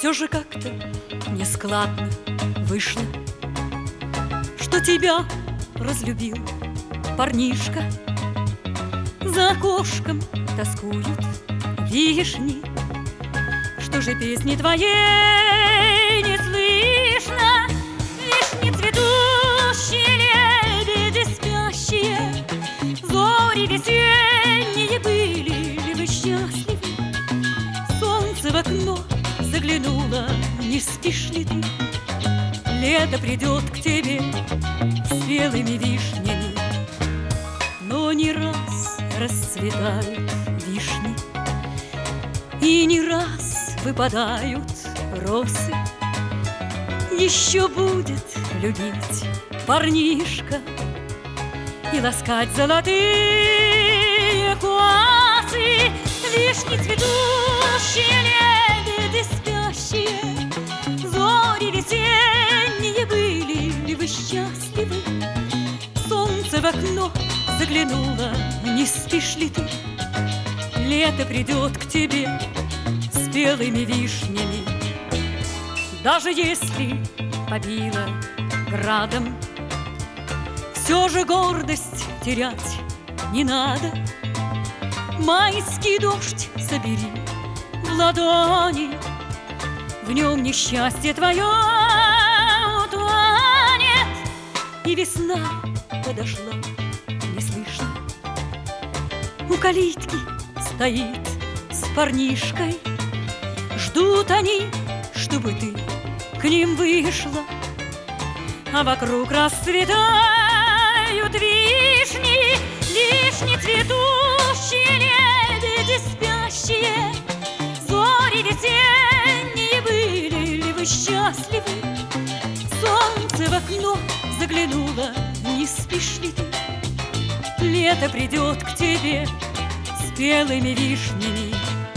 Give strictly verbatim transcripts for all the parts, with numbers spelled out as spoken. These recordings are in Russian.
все же как-то нескладно вышло, что тебя разлюбил парнишка. За окошком тоскуют вишни, что же песни твоей не слышно? Вишни цветущие, лебеди спящие, зори весенние, были ли вы счастливы? Солнце в окно заглянуло, не спишь ли ты? Лето придет к тебе с белыми вишнями, но не раз расцветают вишни, и не раз выпадают росы. Еще будет любить парнишка и ласкать золотые косы. Вишни цветущие, лебеди спящие, зори весенние, были ли вы счастливы? Солнце в окно заглянуло, не спишь ли ты? Лето придет к тебе с белыми вишнями. Даже если побило градом, все же гордость терять не надо. Майский дождь собери в ладони, в нем несчастье твое утонет. И весна подошла, не слышно, у калитки стоит с парнишкой. Ждут они, чтобы ты к ним вышла, а вокруг расцветают вишни. Вишни цветущие, лебеди спящие, зори весенние, были ли вы счастливы? Солнце в окно заглянуло, не спишь ли ты? Лето придет к тебе с белыми вишнями.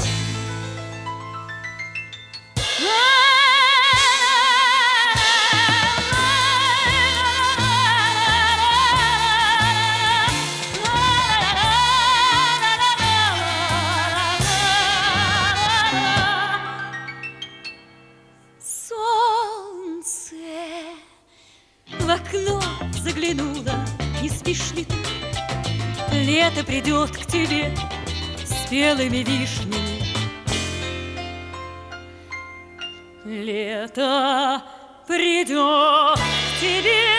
Солнце в окно заглянуло, не спишь ли ты? Лето придет к тебе с белыми вишнями. Лето придет к тебе